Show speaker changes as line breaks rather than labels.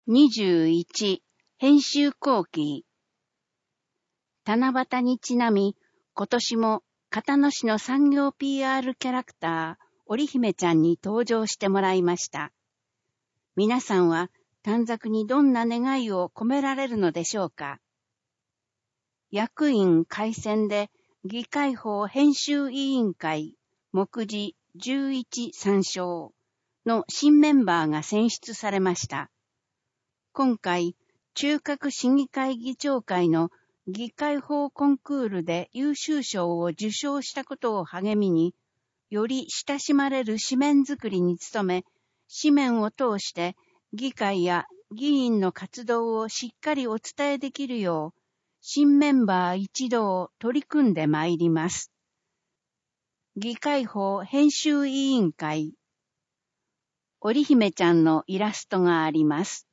21編集後期。七夕にちなみ、今年も片野市の産業 PR キャラクター、織姫ちゃんに登場してもらいました。皆さんは短冊にどんな願いを込められるのでしょうか。役員改選で議会法編集委員会目次11参照の新メンバーが選出されました。今回、中核市議会議長会の議会法コンクールで優秀賞を受賞したことを励みに、より親しまれる紙面作りに努め、紙面を通して議会や議員の活動をしっかりお伝えできるよう、新メンバー一同取り組んでまいります。議会法編集委員会。織姫ちゃんのイラストがあります。